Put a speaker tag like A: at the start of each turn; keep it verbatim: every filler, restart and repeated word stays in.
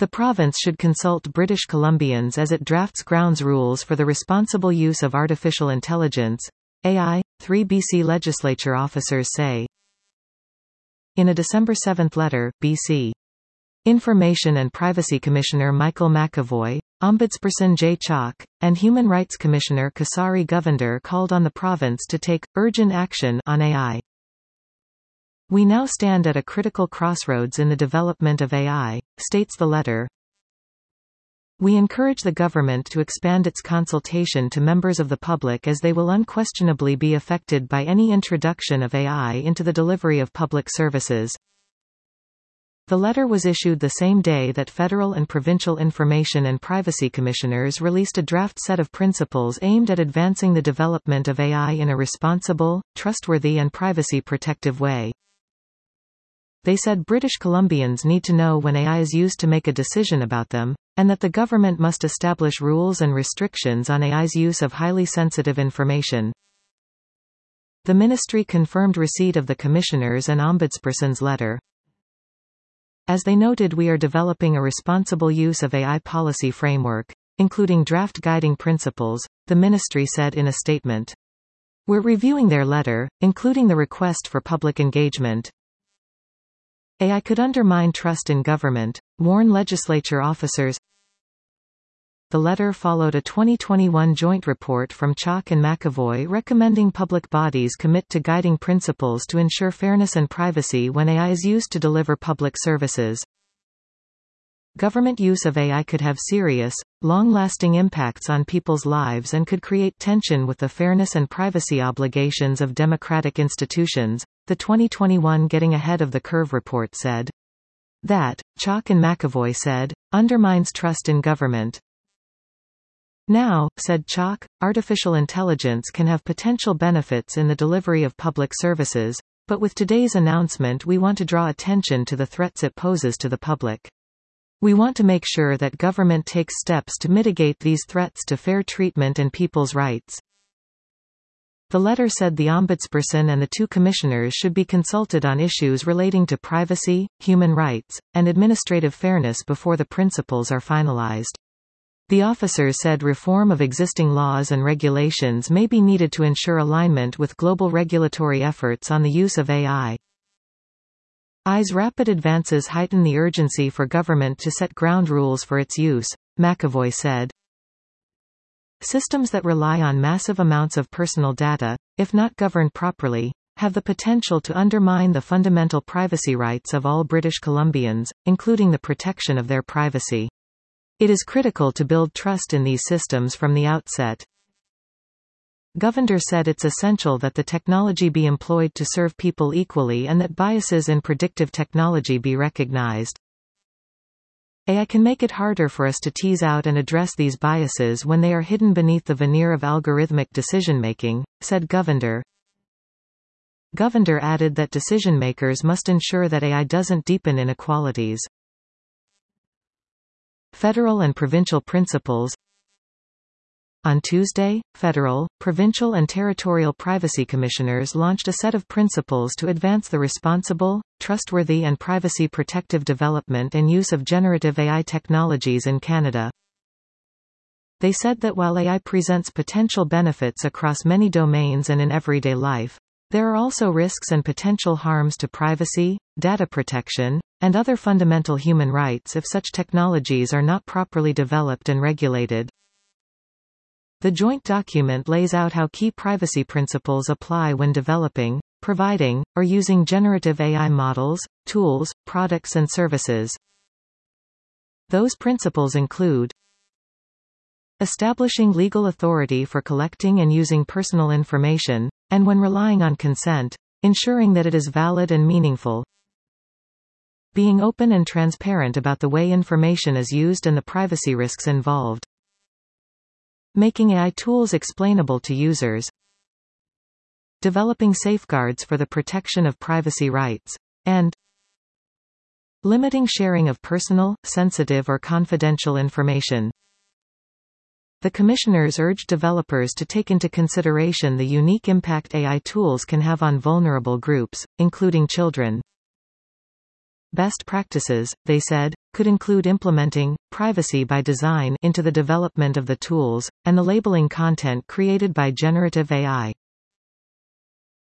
A: The province should consult British Columbians as it drafts grounds rules for the responsible use of artificial intelligence, A I, three B C legislature officers say. In a December seventh letter, B C Information and Privacy Commissioner Michael McAvoy, Ombudsperson Jay Chalk, and Human Rights Commissioner Kasari Govender called on the province to take urgent action on A I. We now stand at a critical crossroads in the development of A I, states the letter. We encourage the government to expand its consultation to members of the public as they will unquestionably be affected by any introduction of A I into the delivery of public services. The letter was issued the same day that federal and provincial information and privacy commissioners released a draft set of principles aimed at advancing the development of A I in a responsible, trustworthy and privacy-protective way. They said British Columbians need to know when A I is used to make a decision about them, and that the government must establish rules and restrictions on A I's use of highly sensitive information. The ministry confirmed receipt of the Commissioner's and Ombudsperson's letter. As they noted, we are developing a responsible use of A I policy framework, including draft guiding principles, the ministry said in a statement. We're reviewing their letter, including the request for public engagement. A I could undermine trust in government, warn legislature officers. The letter followed a twenty twenty-one joint report from Chalk and McAvoy recommending public bodies commit to guiding principles to ensure fairness and privacy when A I is used to deliver public services. Government use of A I could have serious, long-lasting impacts on people's lives and could create tension with the fairness and privacy obligations of democratic institutions, the twenty twenty-one Getting Ahead of the Curve report said. That, Chalk and McAvoy said, undermines trust in government. Now, said Chalk, artificial intelligence can have potential benefits in the delivery of public services, but with today's announcement we want to draw attention to the threats it poses to the public. We want to make sure that government takes steps to mitigate these threats to fair treatment and people's rights. The letter said the Ombudsperson and the two commissioners should be consulted on issues relating to privacy, human rights, and administrative fairness before the principles are finalized. The officers said reform of existing laws and regulations may be needed to ensure alignment with global regulatory efforts on the use of A I. A I's rapid advances heighten the urgency for government to set ground rules for its use, McAvoy said. Systems that rely on massive amounts of personal data, if not governed properly, have the potential to undermine the fundamental privacy rights of all British Columbians, including the protection of their privacy. It is critical to build trust in these systems from the outset. Govender said it's essential that the technology be employed to serve people equally and that biases in predictive technology be recognized. A I can make it harder for us to tease out and address these biases when they are hidden beneath the veneer of algorithmic decision-making, said Govender. Govender added that decision-makers must ensure that A I doesn't deepen inequalities. Federal and provincial principles. On Tuesday, federal, provincial and territorial privacy commissioners launched a set of principles to advance the responsible, trustworthy and privacy-protective development and use of generative A I technologies in Canada. They said that while A I presents potential benefits across many domains and in everyday life, there are also risks and potential harms to privacy, data protection, and other fundamental human rights if such technologies are not properly developed and regulated. The joint document lays out how key privacy principles apply when developing, providing, or using generative A I models, tools, products and services. Those principles include establishing legal authority for collecting and using personal information, and when relying on consent, ensuring that it is valid and meaningful. Being open and transparent about the way information is used and the privacy risks involved. Making A I tools explainable to users. Developing safeguards for the protection of privacy rights. And limiting sharing of personal, sensitive or confidential information. The commissioners urged developers to take into consideration the unique impact A I tools can have on vulnerable groups, including children. Best practices, they said, could include implementing privacy by design into the development of the tools, and the labeling content created by generative A I.